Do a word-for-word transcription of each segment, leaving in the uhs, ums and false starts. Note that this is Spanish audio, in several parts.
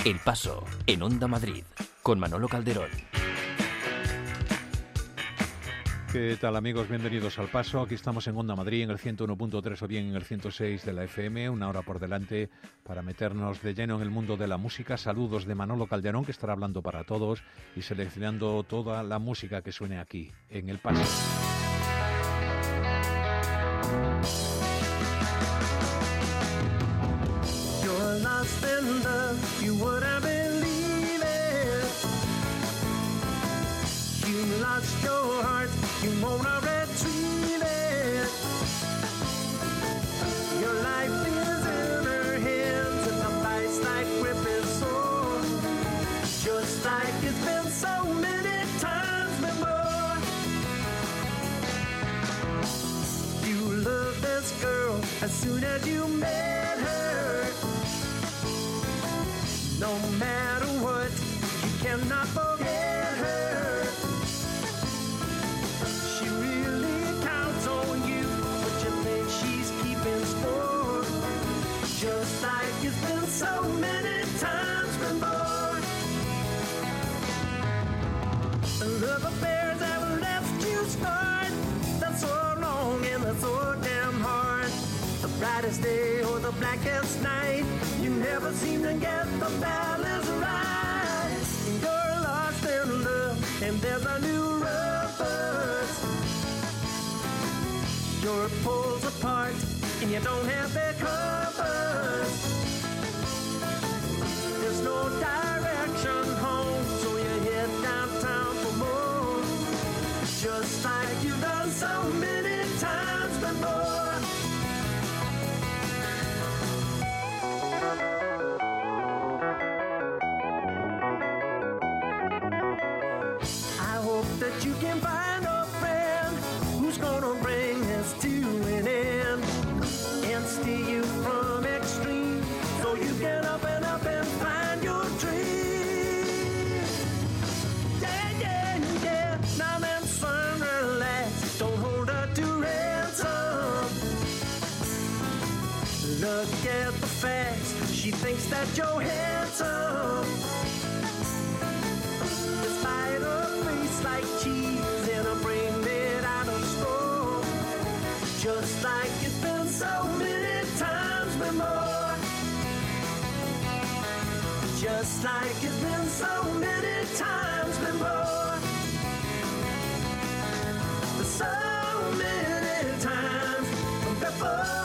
El Paso, en Onda Madrid, con Manolo Calderón. ¿Qué tal, amigos? Bienvenidos al Paso. Aquí estamos en Onda Madrid, en el ciento uno punto tres o bien en el ciento seis de la F M. Una hora por delante para meternos de lleno en el mundo de la música. Saludos de Manolo Calderón, que estará hablando para todos y seleccionando toda la música que suene aquí, en El Paso. You're lost in love, you wouldn't believe it. You lost your heart, you wanna retrieve it. Your life is in her hands and the vice like whipping sword. Just like it's been so many times before. You love this girl as soon as you met her. No matter what, you cannot forget her. She really counts on you, but you think she's keeping score. Just like it's been so many times before. The love affairs have left you scarred. That's so long and that's so damn hard. The brightest day or the blackest night, you never seem to get the balance right. You're lost in love and there's a new reverse. Your poles apart and you don't have their covers. There's no direction home, so you head downtown for more. Just like you've done so many times before. That you can find a friend who's gonna bring this to an end and steer you from extreme so you can up and up and find your dream. Yeah, yeah, yeah. Now then, son, relax. Don't hold her to ransom. Look at the facts. She thinks that you're handsome. Despite a face like cheese and a brain made out of stone. Just like it's been so many times before. Just like it's been so many times before. So many times before.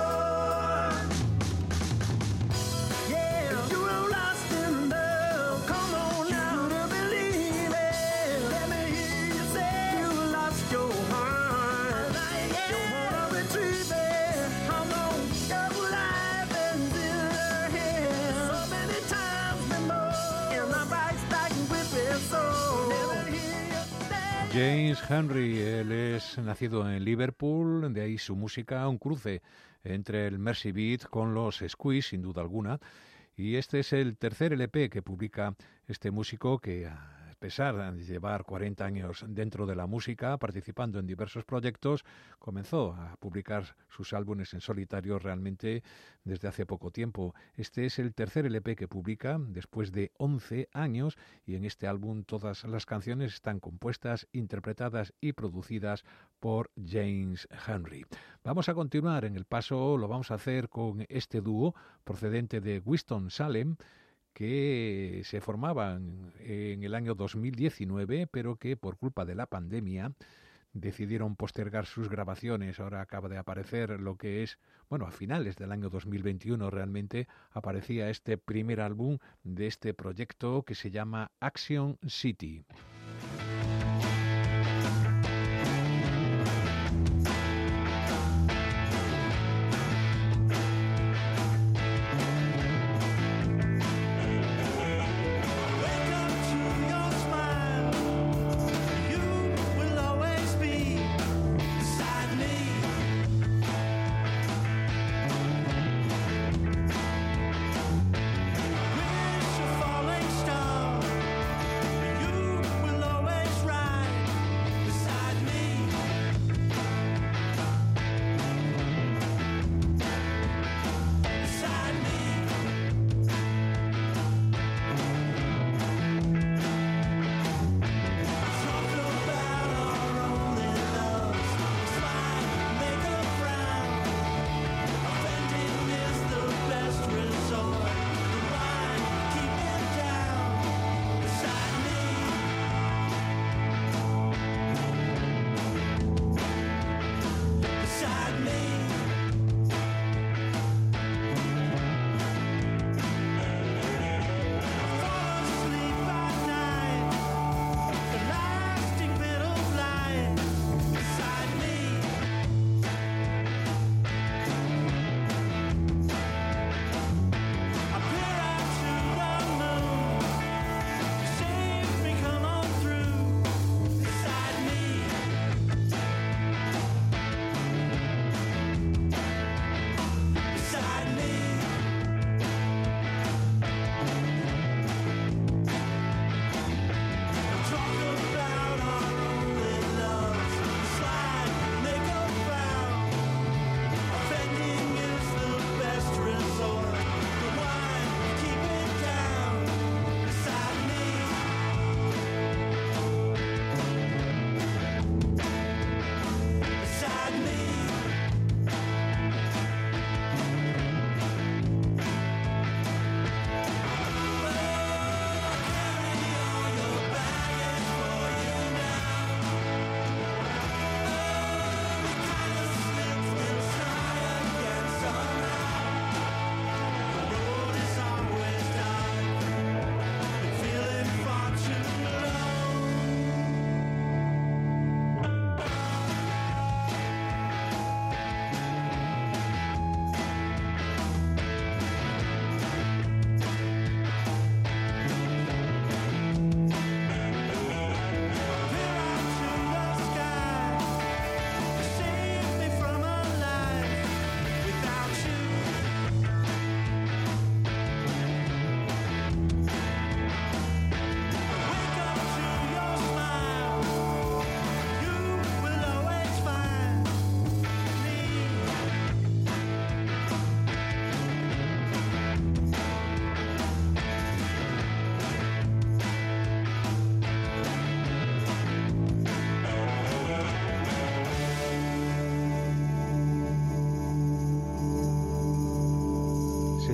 James Henry, él es nacido en Liverpool, de ahí su música, un cruce entre el Mercy Beat con los Squeeze, sin duda alguna, y este es el tercer L P que publica este músico que, a pesar de llevar cuarenta años dentro de la música, participando en diversos proyectos, comenzó a publicar sus álbumes en solitario realmente desde hace poco tiempo. Este es el tercer L P que publica después de once años y en este álbum todas las canciones están compuestas, interpretadas y producidas por James Henry. Vamos a continuar en el paso, lo vamos a hacer con este dúo procedente de Winston-Salem, que se formaban en el año dos mil diecinueve, pero que por culpa de la pandemia decidieron postergar sus grabaciones. Ahora acaba de aparecer lo que es, bueno, a finales del año dos mil veintiuno realmente aparecía este primer álbum de este proyecto que se llama Action City. Falling star, you will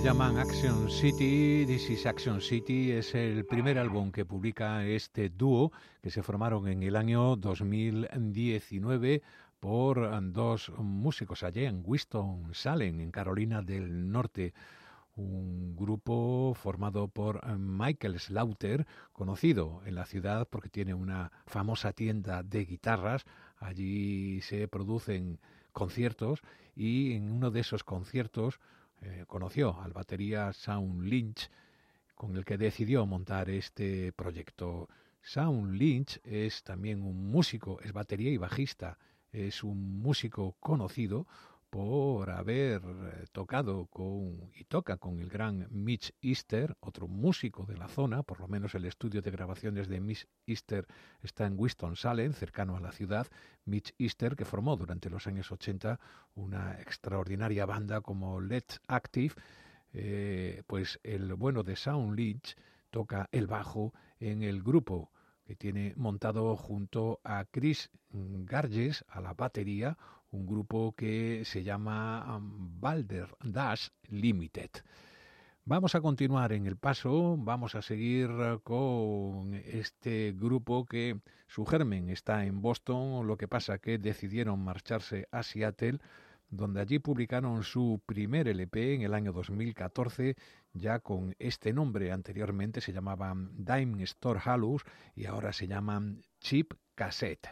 llaman Action City. This is Action City es el primer álbum que publica este dúo que se formaron en el año dos mil diecinueve por dos músicos allá en Winston-Salem, en Carolina del Norte. Un grupo formado por Michael Slaughter, conocido en la ciudad porque tiene una famosa tienda de guitarras. Allí se producen conciertos y en uno de esos conciertos eh, conoció al batería Shawn Lynch, con el que decidió montar este proyecto. Shawn Lynch es también un músico, es batería y bajista, es un músico conocido por haber tocado con y toca con el gran Mitch Easter, otro músico de la zona. Por lo menos el estudio de grabaciones de Mitch Easter está en Winston-Salem, cercano a la ciudad. Mitch Easter, que formó durante los años ochenta una extraordinaria banda como Let's Active, eh, pues el bueno de Shawn Lynch toca el bajo en el grupo que tiene montado junto a Chris Garges a la batería, un grupo que se llama Balderdash Limited. Vamos a continuar en el paso, vamos a seguir con este grupo que su germen está en Boston, lo que pasa que decidieron marcharse a Seattle, donde allí publicaron su primer L P en el año dos mil catorce, ya con este nombre. Anteriormente se llamaban Dime Store Halos y ahora se llaman Cheap Cassette.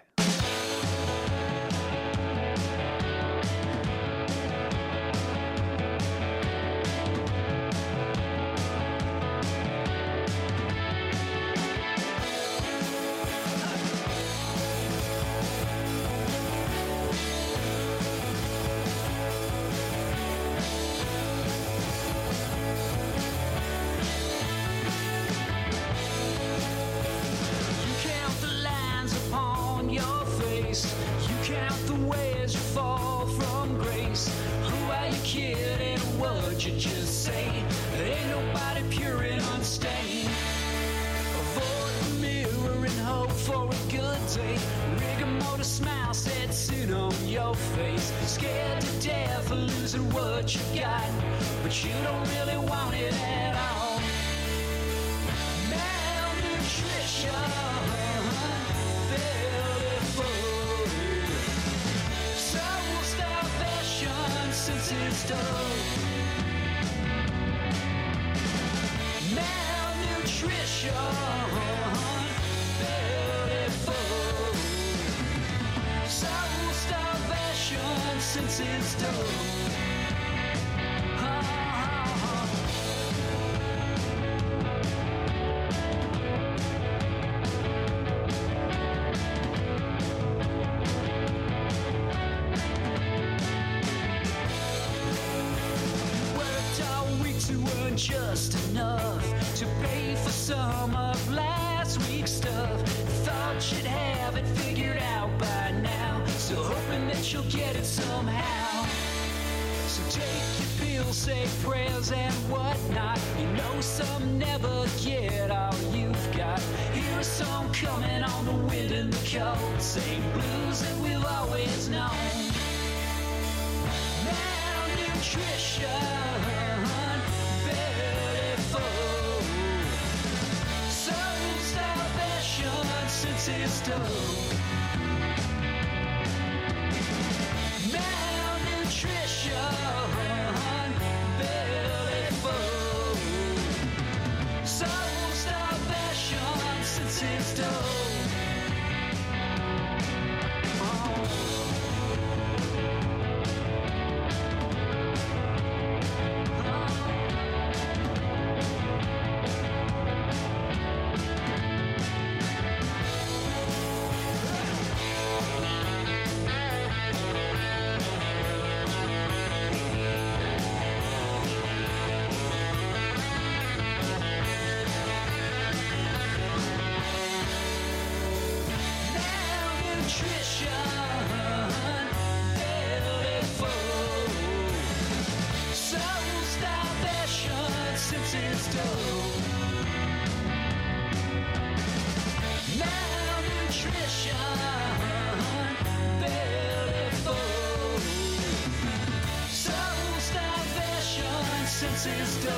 Just enough to pay for some of last week's stuff. Thought you'd have it figured out by now, so hoping that you'll get it somehow. So take your pills, say prayers and whatnot. You know some never get all you've got. Here's a song coming on the wind and the cold, same blues that we've always known. Malnutrition, it's done. Malnutrition, belly full, soul starvation since it's done. Is done.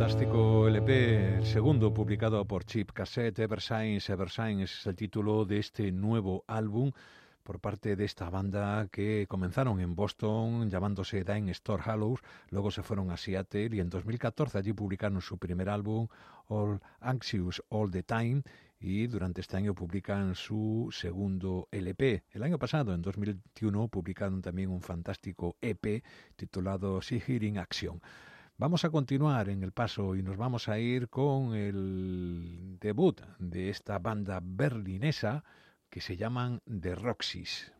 Fantástico L P, el segundo publicado por Cheap Cassette, Ever Since, Ever Since es el título de este nuevo álbum por parte de esta banda que comenzaron en Boston llamándose Dying Store Hallows, luego se fueron a Seattle y en dos mil catorce allí publicaron su primer álbum, All Anxious All the Time, y durante este año publican su segundo L P. El año pasado, en dos mil veintiuno, publicaron también un fantástico E P titulado See Here in Action. Vamos a continuar en el paso y nos vamos a ir con el debut de esta banda berlinesa que se llaman The Roxys.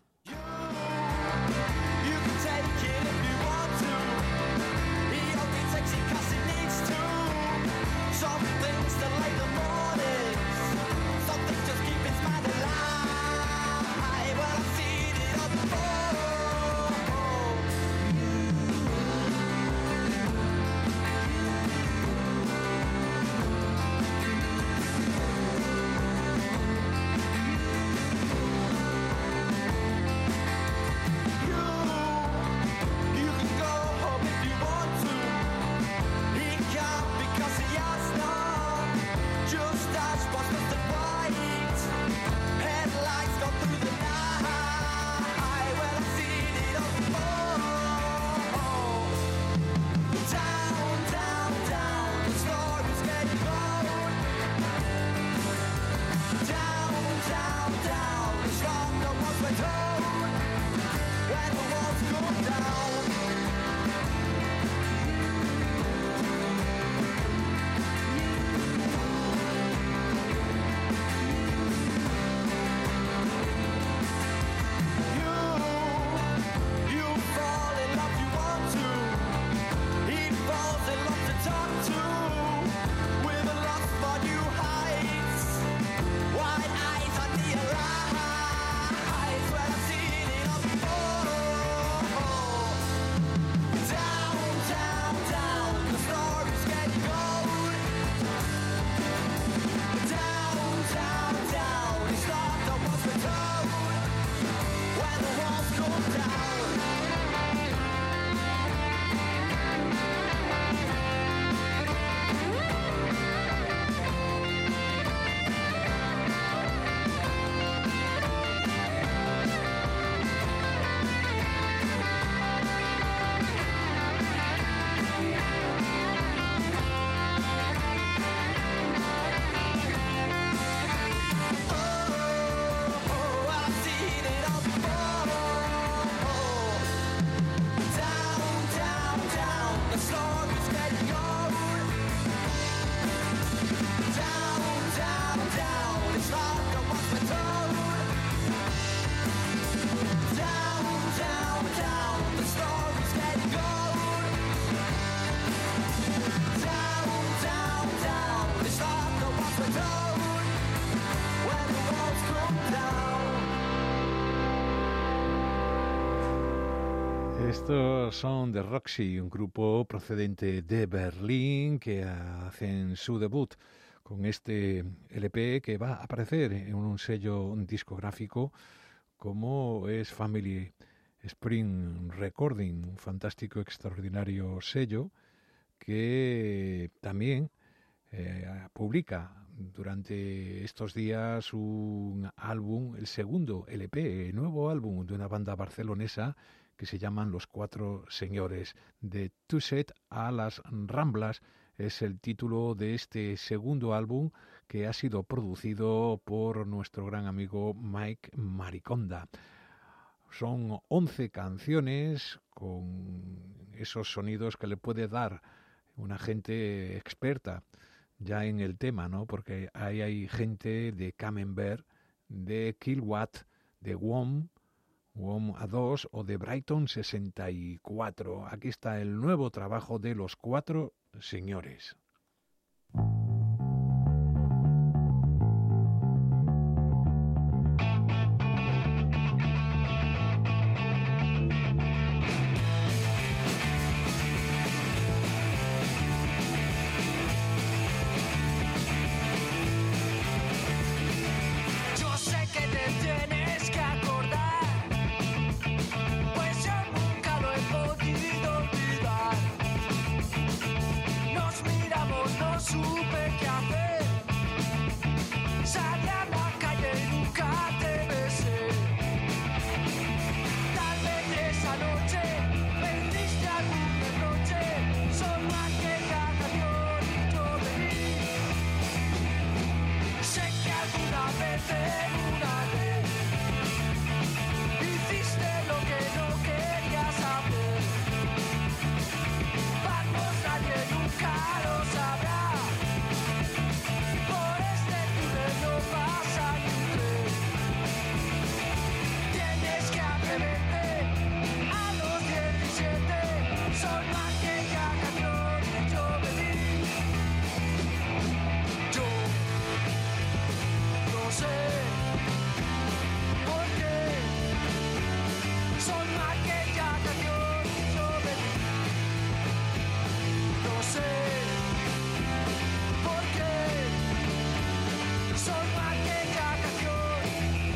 Estos son The Roxy, un grupo procedente de Berlín que hacen su debut con este L P que va a aparecer en un sello discográfico como es Family Spring Recording, un fantástico, extraordinario sello que también eh, publica durante estos días un álbum, el segundo L P, el nuevo álbum de una banda barcelonesa que se llaman Los Cuatro Señores. De Tusset a las Ramblas es el título de este segundo álbum que ha sido producido por nuestro gran amigo Mike Mariconda. Son once canciones con esos sonidos que le puede dar una gente experta ya en el tema, ¿no? Porque ahí hay gente de Camembert, de Kilowatt, de W O M, W O M A dos o de Brighton sesenta y cuatro. Aquí está el nuevo trabajo de Los Cuatro Señores. Mira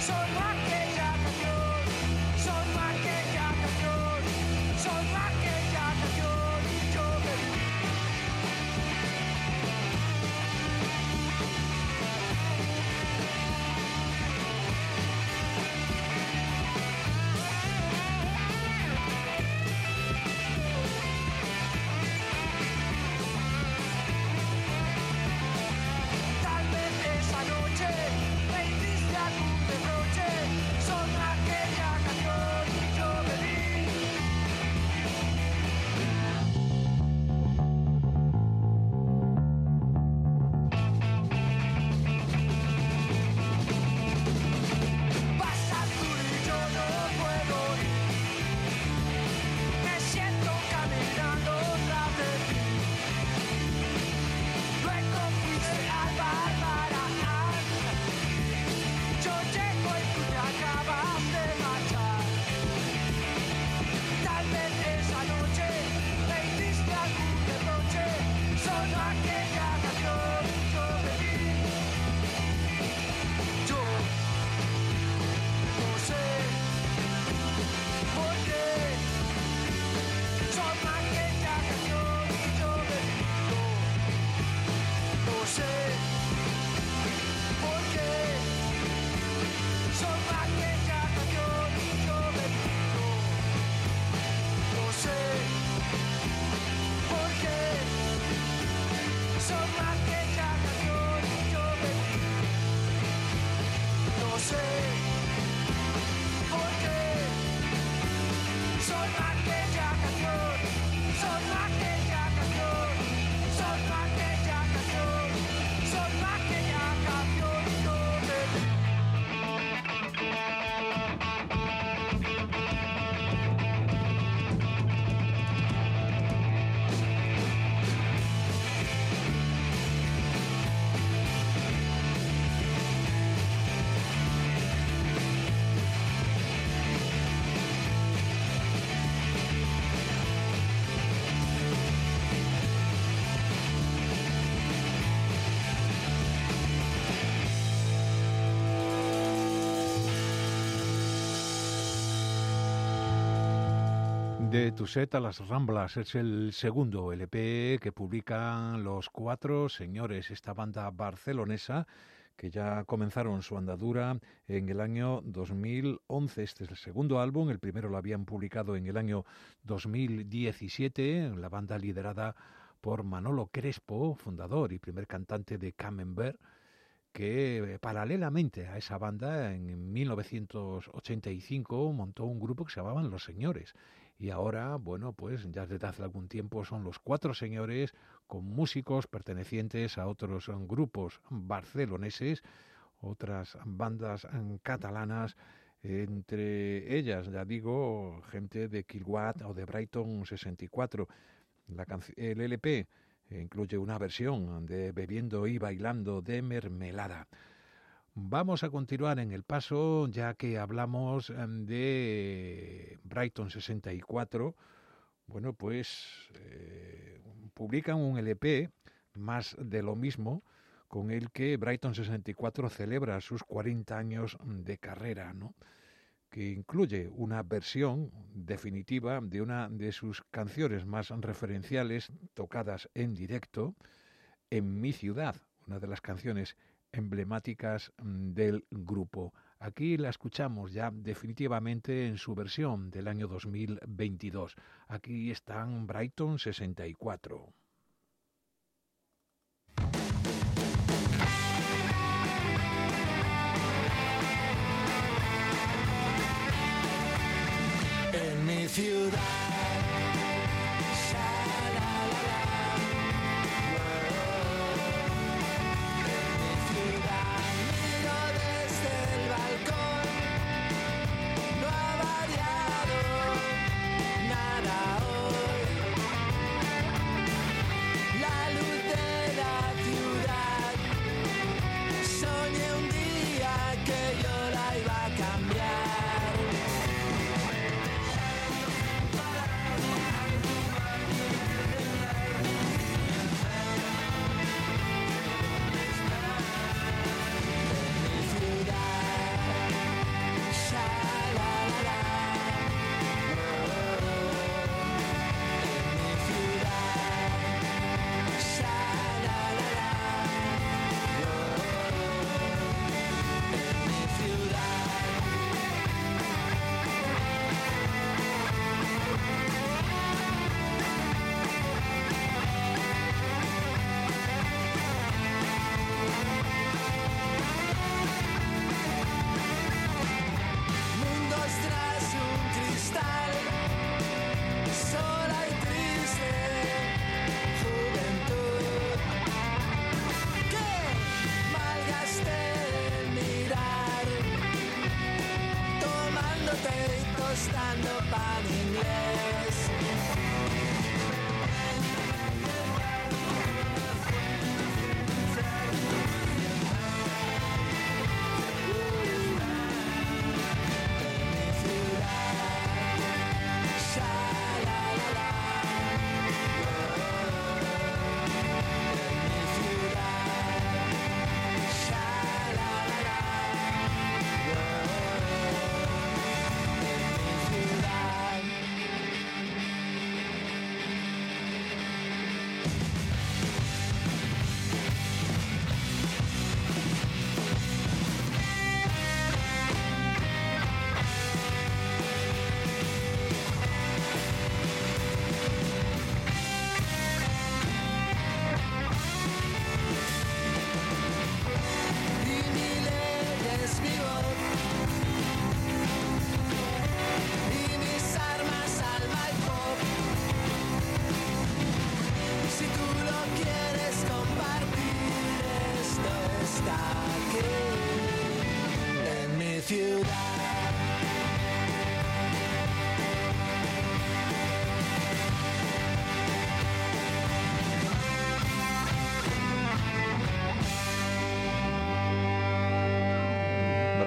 De Tuset a las Ramblas es el segundo L P que publican los Cuatro Señores, esta banda barcelonesa que ya comenzaron su andadura en el año dos mil once. Este es el segundo álbum, el primero lo habían publicado en el año dos mil diecisiete, la banda liderada por Manolo Crespo, fundador y primer cantante de Camembert, que paralelamente a esa banda en mil novecientos ochenta y cinco montó un grupo que se llamaban Los Señores. Y ahora, bueno, pues ya desde hace algún tiempo son los Cuatro Señores, con músicos pertenecientes a otros grupos barceloneses, otras bandas catalanas, entre ellas, ya digo, gente de Kilowatt o de Brighton sesenta y cuatro. La el L P incluye una versión de Bebiendo y Bailando de Mermelada. Vamos a continuar en el paso, ya que hablamos de Brighton sesenta y cuatro. Bueno, pues eh, publican un L P más de lo mismo, con el que Brighton sesenta y cuatro celebra sus cuarenta años de carrera, ¿no? Que incluye una versión definitiva de una de sus canciones más referenciales tocadas en directo, En mi ciudad, una de las canciones emblemáticas del grupo. Aquí la escuchamos ya definitivamente en su versión del año dos mil veintidós. Aquí están Brighton sesenta y cuatro. En mi ciudad. Para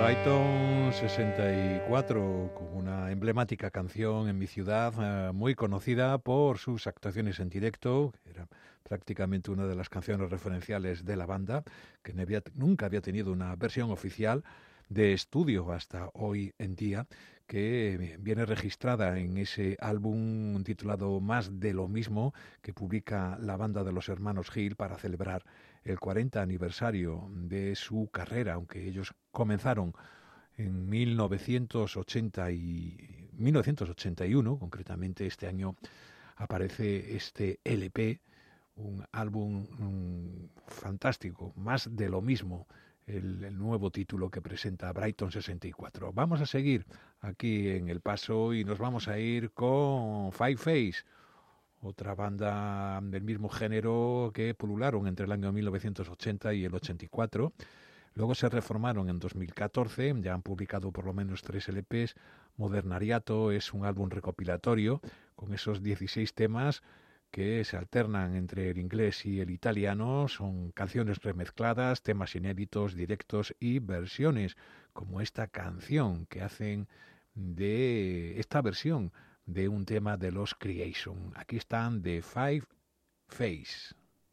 Brighton sesenta y cuatro, con una emblemática canción En mi ciudad, eh, muy conocida por sus actuaciones en directo, que era prácticamente una de las canciones referenciales de la banda, que no había, nunca había tenido una versión oficial de estudio hasta hoy en día, que viene registrada en ese álbum titulado Más de lo mismo, que publica la banda de los hermanos Hill para celebrar el cuarenta aniversario de su carrera, aunque ellos comenzaron en mil novecientos ochenta y mil novecientos ochenta y uno, concretamente este año aparece este L P, un álbum um, fantástico, Más de lo mismo, el, el nuevo título que presenta Brighton sesenta y cuatro. Vamos a seguir aquí en El Paso y nos vamos a ir con Five Face, otra banda del mismo género que pulularon entre el año mil novecientos ochenta y el ochenta y cuatro. Luego se reformaron en dos mil catorce, ya han publicado por lo menos tres L Pes. Modernariato es un álbum recopilatorio con esos dieciséis temas que se alternan entre el inglés y el italiano. Son canciones remezcladas, temas inéditos, directos y versiones, como esta canción que hacen de esta versión de un tema de los Creation. Aquí están The Five Face.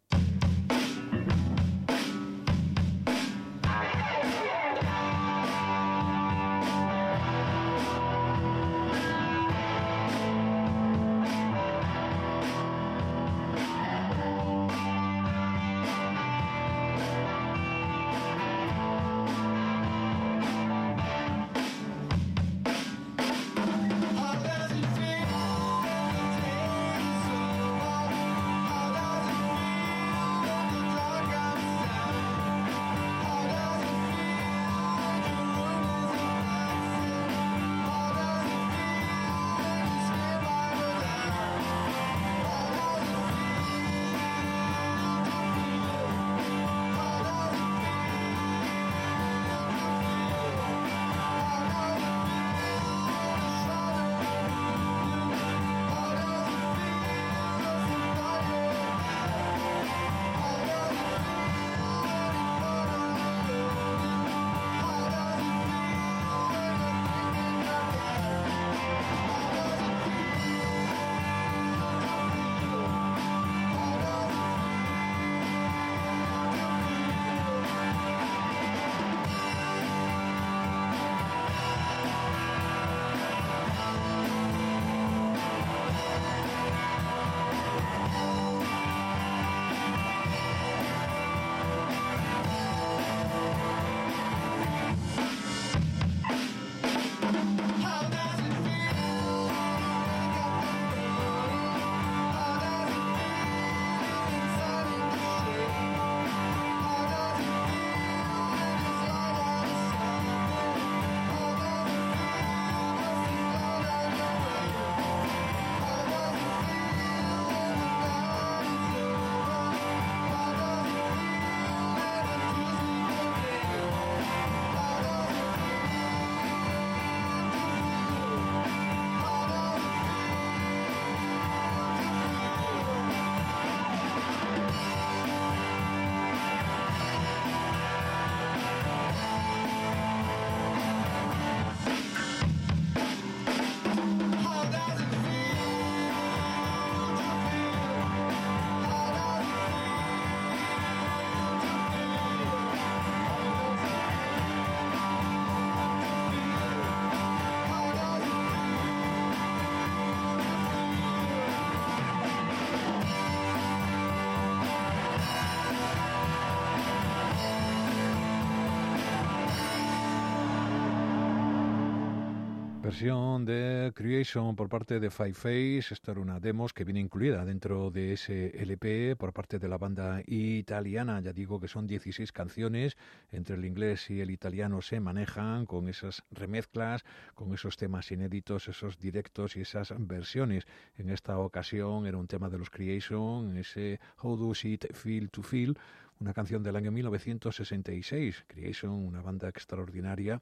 Versión de Creation por parte de Five Face. Esta era una demos que viene incluida dentro de ese L P por parte de la banda italiana. Ya digo que son dieciséis canciones, entre el inglés y el italiano se manejan con esas remezclas, con esos temas inéditos, esos directos y esas versiones. En esta ocasión era un tema de los Creation, ese How Does It Feel to Feel, una canción del año mil novecientos sesenta y seis. Creation, una banda extraordinaria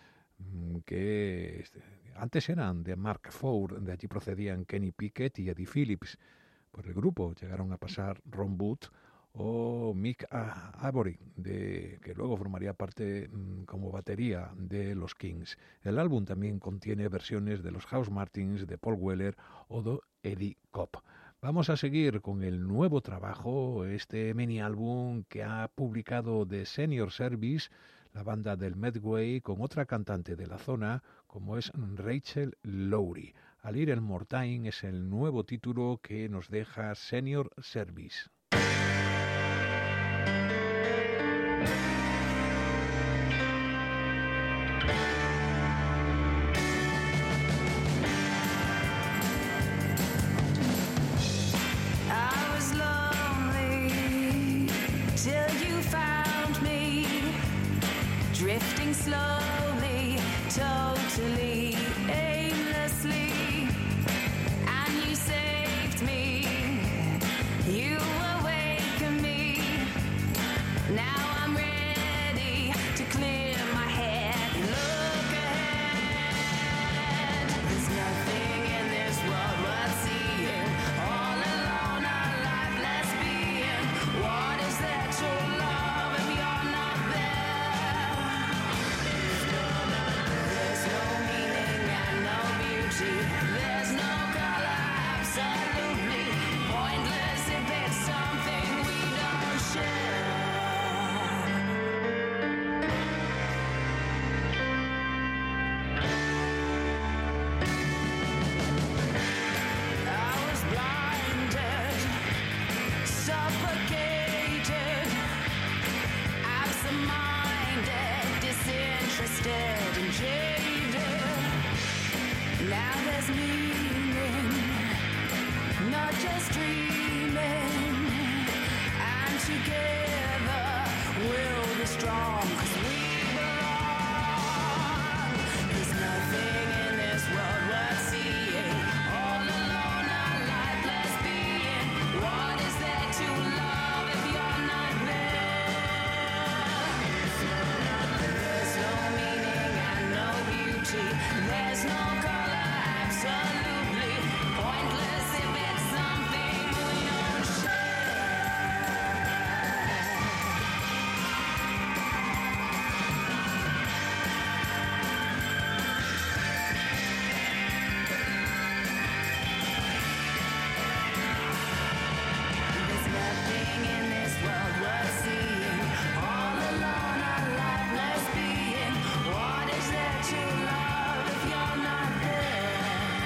que antes eran de Mark Ford, de allí procedían Kenny Pickett y Eddie Phillips. Por el grupo llegaron a pasar Ron Wood o Mick Avory, de, que luego formaría parte mmm, como batería de los Kings. El álbum también contiene versiones de los House Martins, de Paul Weller o de Eddie Cobb. Vamos a seguir con el nuevo trabajo, este mini álbum que ha publicado The Senior Service, la banda del Medway, con otra cantante de la zona como es Rachel Lowry. A Little More Time es el nuevo título que nos deja Senior Service. Drifting slowly, totally aimlessly, and you saved me, you awakened me, now I'm ready to clear my head, look ahead, there's nothing in this world worth seeing, all alone, our lifeless being, what is there to love if you're not there? There's no color, absolutely pointless if it's something we don't share. I was blinded, suffocated, absent-minded, disinterested and jaded. Now there's meaning, not just dreaming, and together we'll be strong, 'cause we belong. There's nothing in this world worth seeing, all alone, our lifeless being. What is there to love if you're not there? There's no meaning and no beauty, there's no absolutely pointless if it's something we don't There's nothing in this world worth seeing, all alone, our lifeless being. What is there to love if you're not there?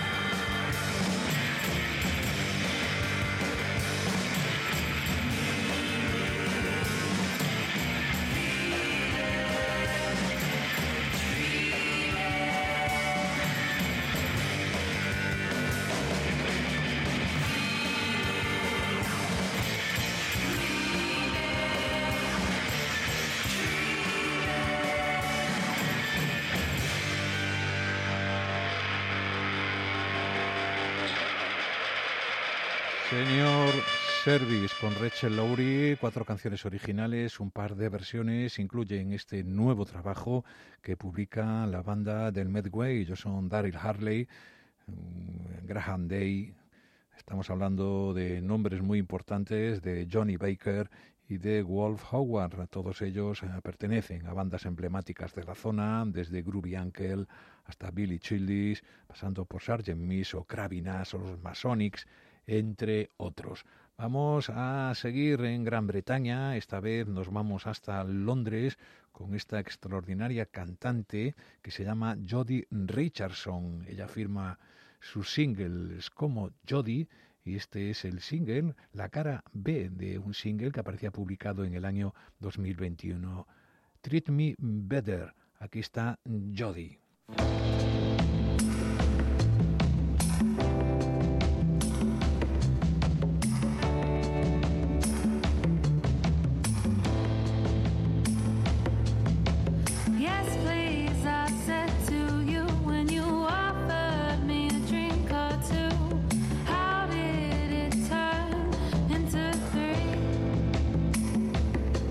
Senior Service con Rachel Lowry, cuatro canciones originales, un par de versiones, incluyen este nuevo trabajo que publica la banda del Medway. Ellos son Daryl Harley, Graham Day, estamos hablando de nombres muy importantes, de Johnny Baker y de Wolf Howard. Todos ellos eh, pertenecen a bandas emblemáticas de la zona, desde Groovy Uncle hasta Billy Childers, pasando por Sergeant Miss o Kravinas o los Masonics, entre otros. Vamos a seguir en Gran Bretaña, esta vez nos vamos hasta Londres con esta extraordinaria cantante que se llama Jody Richardson. Ella firma sus singles como Jody y este es el single, la cara B de un single que aparecía publicado en el año dos mil veintiuno. Treat Me Better. Aquí está Jody.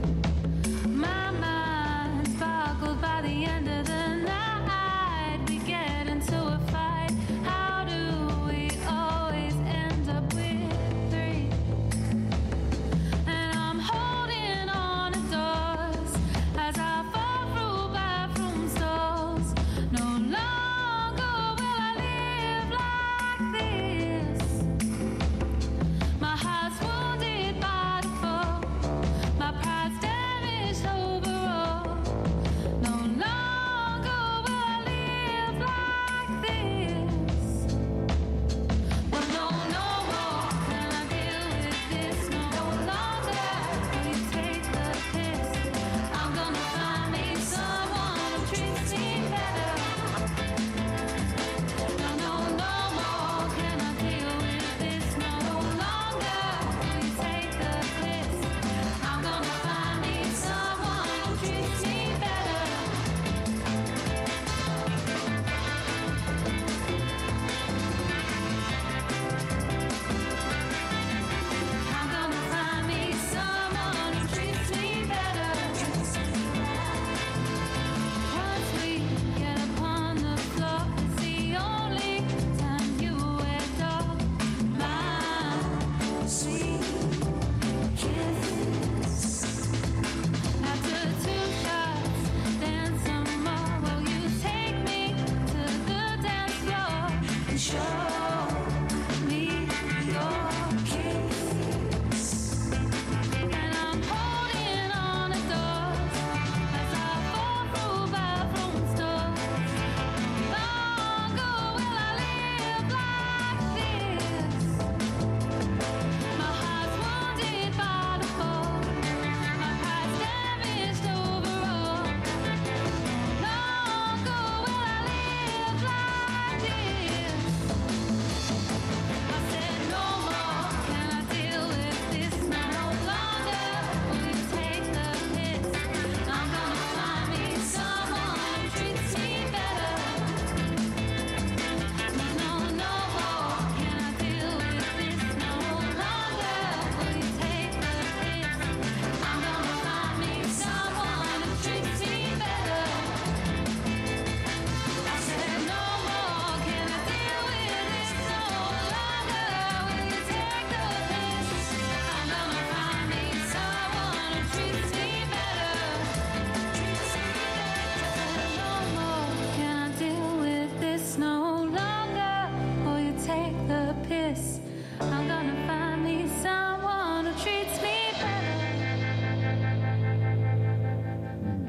By the end of the night, we get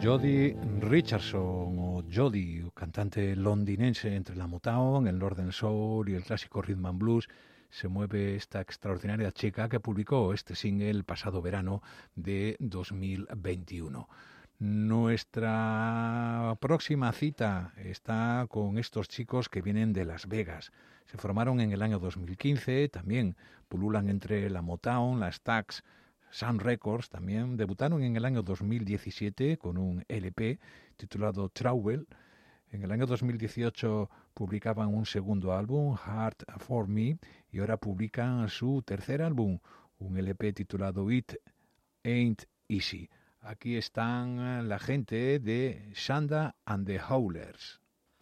Jody Richardson, o Jody, cantante londinense entre la Motown, el Northern Soul y el clásico Rhythm and Blues, se mueve esta extraordinaria chica que publicó este single el pasado verano de dos mil veintiuno. Nuestra próxima cita está con estos chicos que vienen de Las Vegas. Se formaron en el año dos mil quince, también pululan entre la Motown, la Stax, Sun Records. También debutaron en el año dos mil diecisiete con un L P titulado Trouble. En el año dos mil dieciocho publicaban un segundo álbum, Heart for Me, y ahora publican su tercer álbum, un L P titulado It Ain't Easy. Aquí están la gente de Shanda and the Howlers.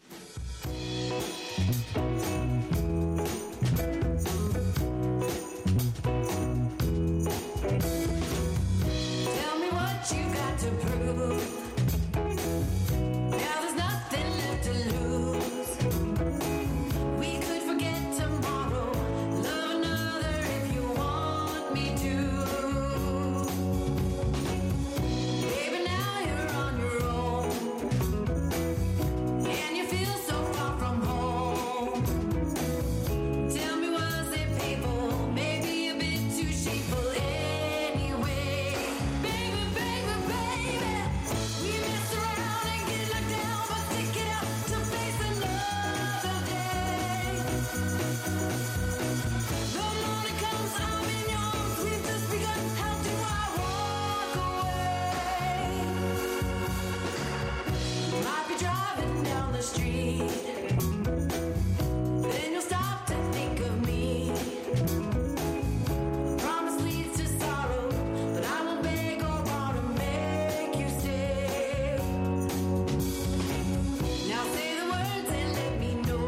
Tell me what you got to prove. Now there's nothing left to lose. We could forget tomorrow. Love another if you want me to. Baby, now you're on your own. And you feel so far from home. Tell me, was it painful? Maybe a bit too shameful anyway. Baby, baby, baby, we mess around and get knocked down, but stick it out to face another day. The morning comes, I'm in your arms, we've just begun. How do I walk away? Might be driving down the street, then you'll stop to think of me. Promise leads to sorrow, but I won't beg or want to make you stay. Now say the words and let me know.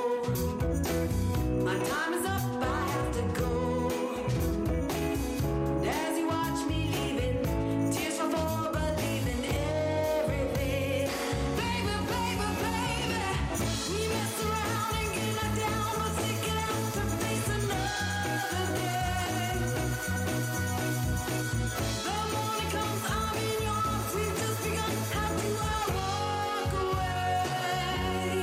My time is up, I have to go. And as you watch me leaving, tears fall for believing everything. Baby, baby, baby, we mess around and get knocked down, but stick it out to face another day. The morning comes, I'm in your arms, we've just begun. How do I walk away?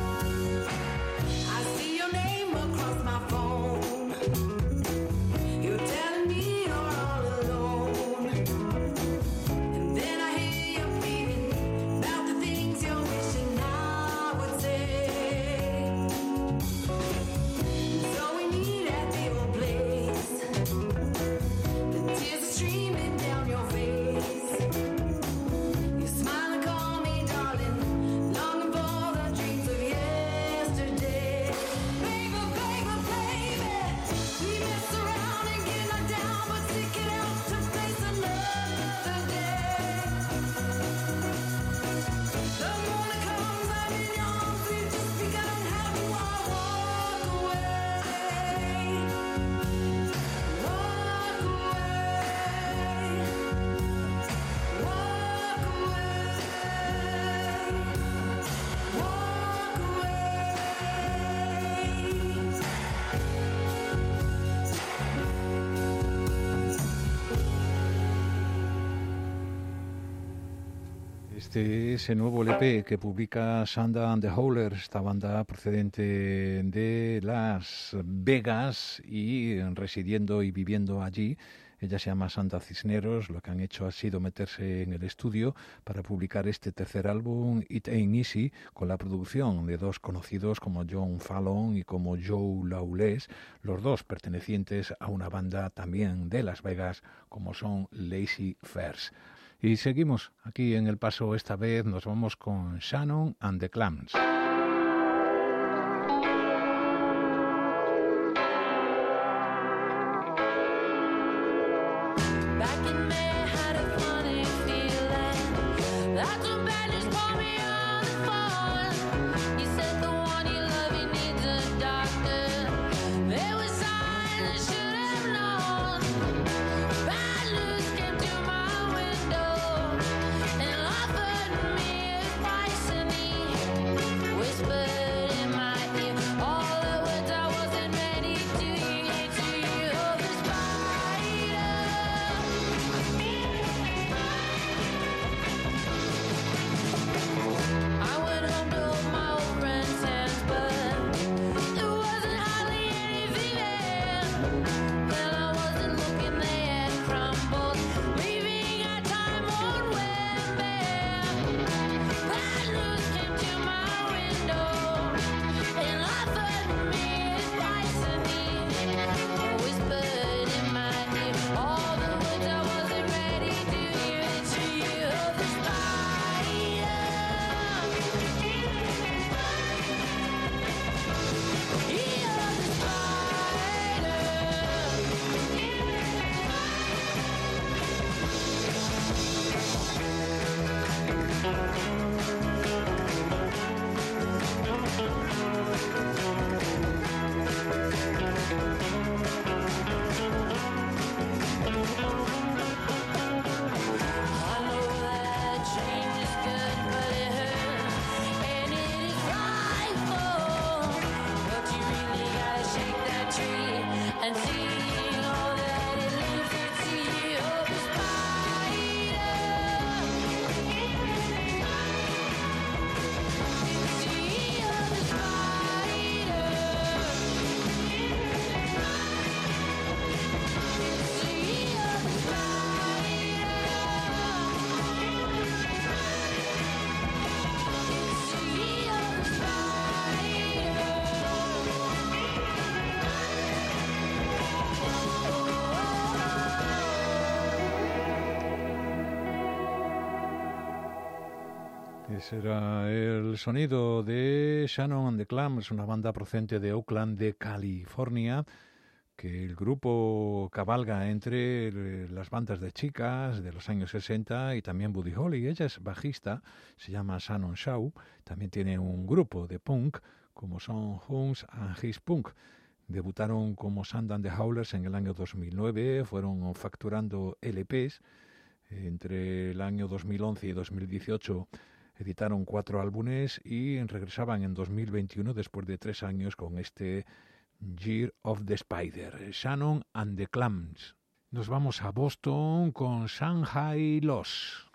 I see your name across my phone. You're telling me you're all alone. And then I hear you pleading about the things you're wishing I would say. So we meet at the old place. The tears are streaming down your face. You smile and call me darling, longing for the dreams of yesterday. Baby, baby, baby, we mess around and get knocked down, but stick it out to face another day. The morning comes, I'm in your arms, we've just begun. How do I walk away? Walk away. Walk Este es el nuevo L P que publica Shanda and the Howlers, esta banda procedente de Las Vegas y residiendo y viviendo allí. Ella se llama Sandra Cisneros. Lo que han hecho ha sido meterse en el estudio para publicar este tercer álbum, It Ain't Easy, con la producción de dos conocidos como John Fallon y como Joe Lawless, los dos pertenecientes a una banda también de Las Vegas como son Lazy Fairs. Y seguimos aquí en El Paso. Esta vez nos vamos con Shannon and the Clams. Back in May, I had a funny feeling. That's when bad just called me on the phone. You said the one you love, he needs a doctor. There was signs I should have known. Bad news came to my window and offered me advice, and he Ese era el sonido de Shannon and the Clams, una banda procedente de Oakland, de California, que el grupo cabalga entre las bandas de chicas de los años sesenta y también Buddy Holly. Ella es bajista, se llama Shannon Shaw, también tiene un grupo de punk como son Holmes and His Punk. Debutaron como Sand and the Howlers en el año dos mil nueve, fueron facturando L Pes. Entre el año dos mil once y dos mil dieciocho editaron cuatro álbumes y regresaban en dos mil veintiuno después de tres años con este Year of the Spider, Shannon and the Clams. Nos vamos a Boston con Shanghai Loss.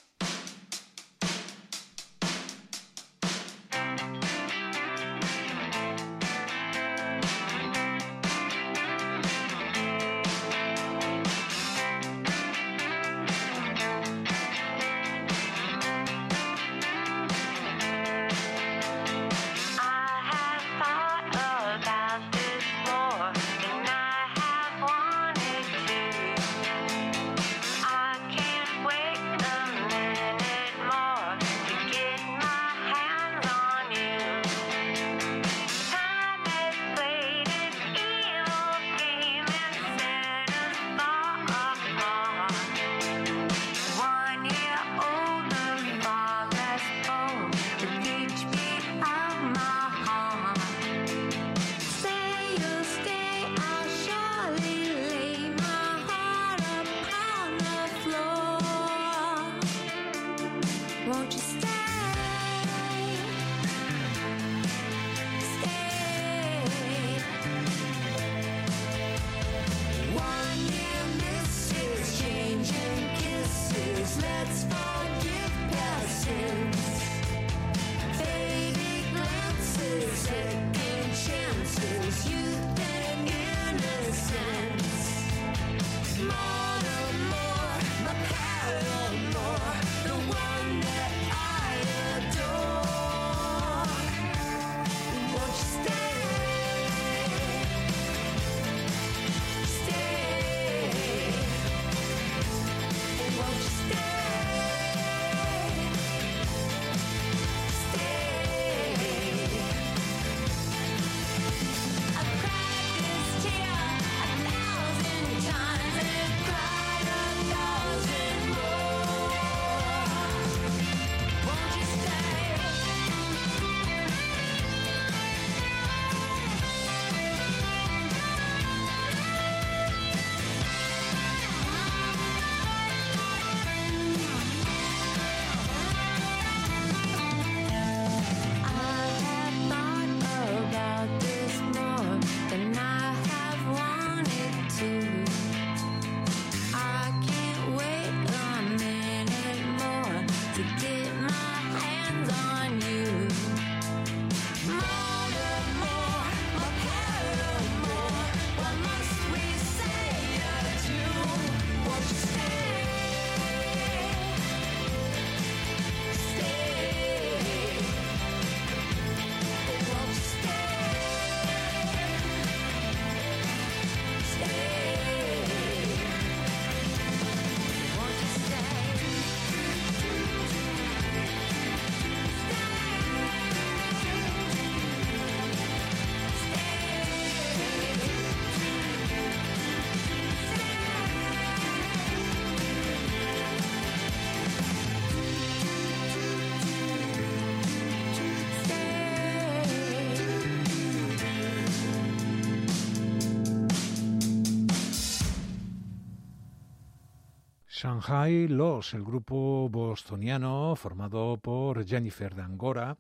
Shanghai Loss, el grupo bostoniano formado por Jennifer Dangora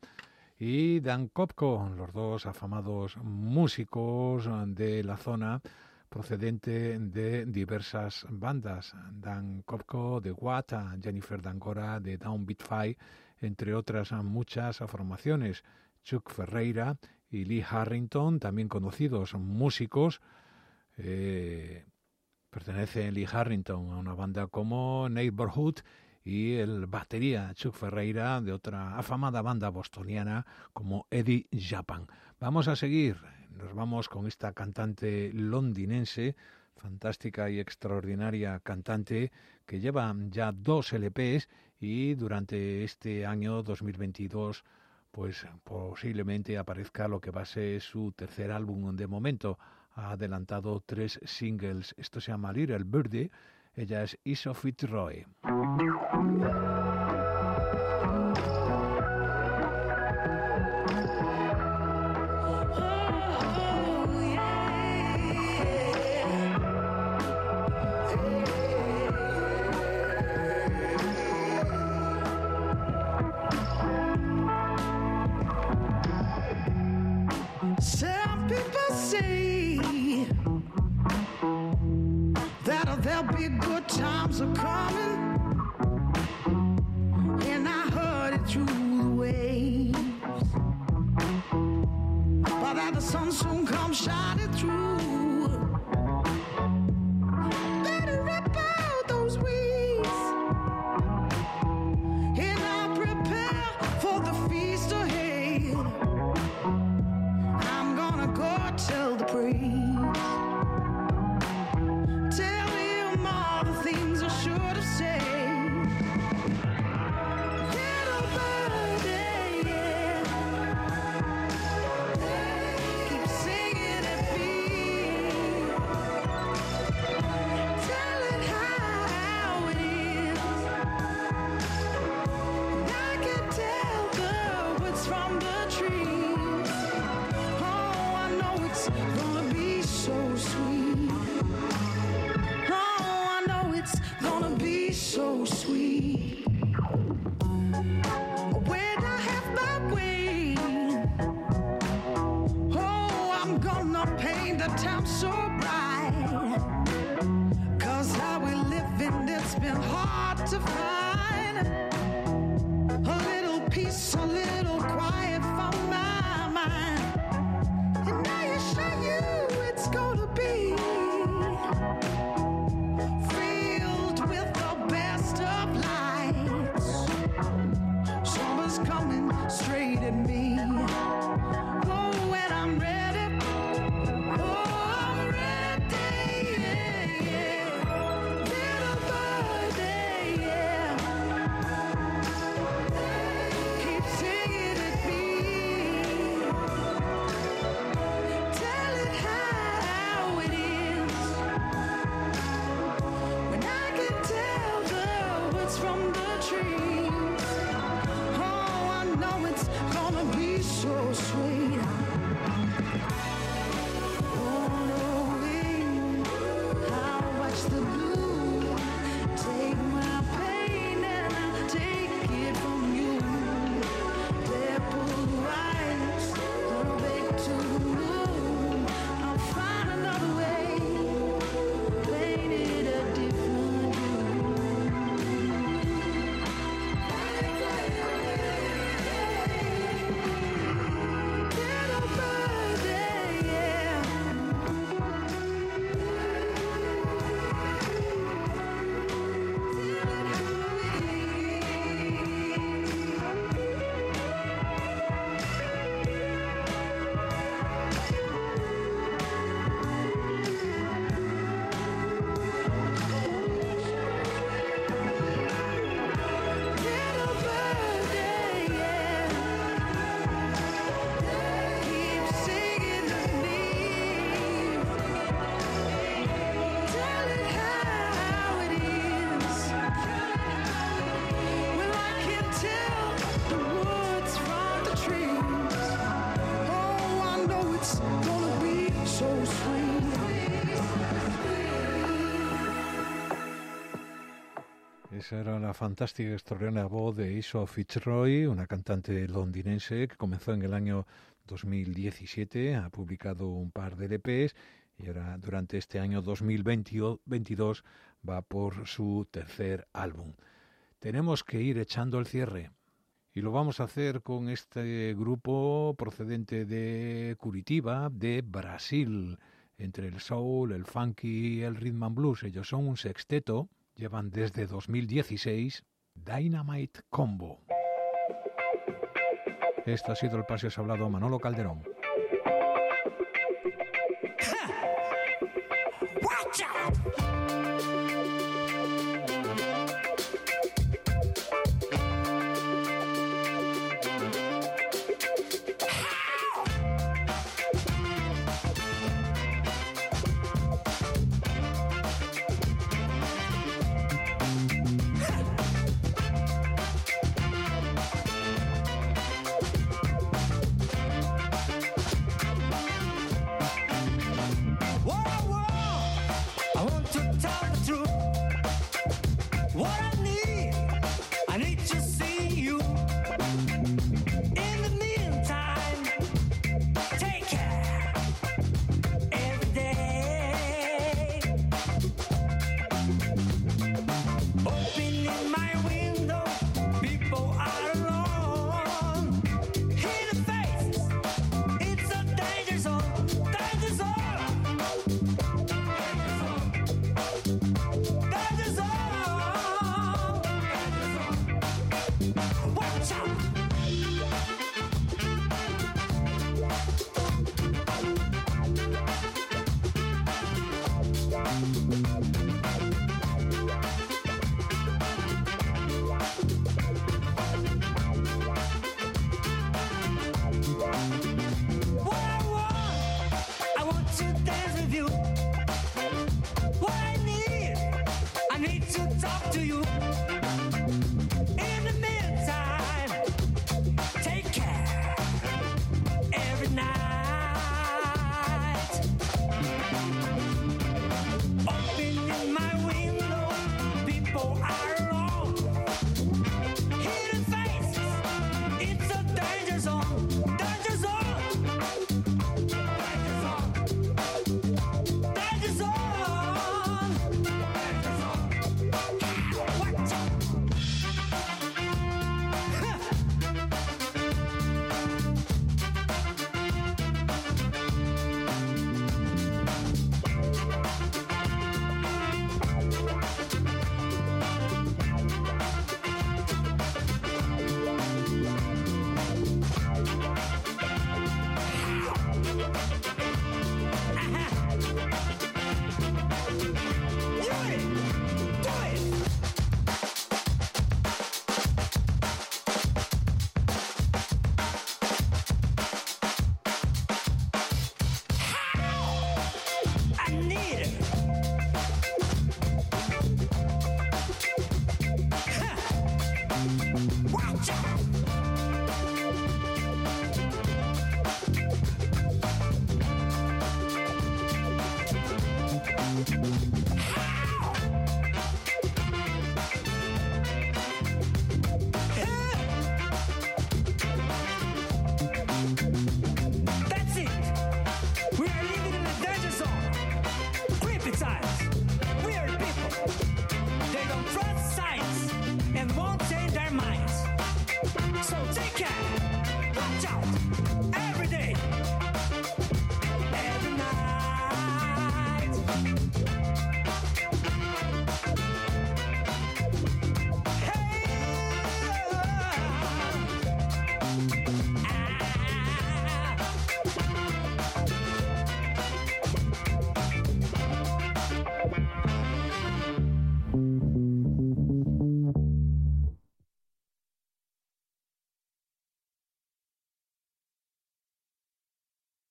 y Dan Kopko, los dos afamados músicos de la zona procedente de diversas bandas. Dan Kopko de Watt, Jennifer Dangora de Downbeat Five, entre otras muchas formaciones. Chuck Ferreira y Lee Harrington, también conocidos músicos, eh, pertenece Lee Harrington a una banda como Neighborhood y el batería Chuck Ferreira de otra afamada banda bostoniana como Eddie Japan. Vamos a seguir, nos vamos con esta cantante londinense, fantástica y extraordinaria cantante que lleva ya dos L Pes y durante este año dos mil veintidós pues posiblemente aparezca lo que va a ser su tercer álbum de momento. Ha adelantado tres singles. Esto se llama Little Birdie. Ella es Issa Fitzroy. Some people say that there'll be good times a coming, and I heard it through the waves, but that the sun soon comes shining through. Better rip out those weeds, and I'll prepare for the feast ahead. I'm gonna go tell the priest, tell him all the things I should have said. Little birdie, yeah, keep singing at me, tell it how it is. I can tell the woods from the trees. Oh, I know it's gonna be so sweet. Oh, I know it's gonna be so sweet. When I have my way, oh, I'm gonna paint the town so bright. Cause how we living, it's been hard to find a little peace, a little quiet for my mind. And I assure you it's gonna be filled with the best of lights. Summer's coming straight at me. Oh, and I'm ready. Oh, I'm ready. Yeah, yeah. Little birdie, yeah. Keep singing at me. Tell it how it is. When I can tell the woods from the trees. Oh, I know it's gonna be so sweet. Oh, knowing I'll watch the blue take my pain and I'll take it from you. Their blue eyes are big to the moon. I'll find another way, paint it a different hue. Little birdie, yeah. Little birdie, yeah. Keep singing to me. Tell it how it is. Well, I can tell the woods from the trees. Oh, I know it's gonna be so sweet. Esa era la fantástica y extraordinaria voz de Issa Fitzroy, una cantante londinense que comenzó en el año dos mil diecisiete, ha publicado un par de L Pes y ahora durante este año dos mil veintidós va por su tercer álbum. Tenemos que ir echando el cierre y lo vamos a hacer con este grupo procedente de Curitiba, de Brasil, entre el soul, el funky y el rhythm and blues. Ellos son un sexteto, llevan desde dos mil dieciséis Dynamite Combo. Esto ha sido el Paseo Hablado, Manolo Calderón. Watch out!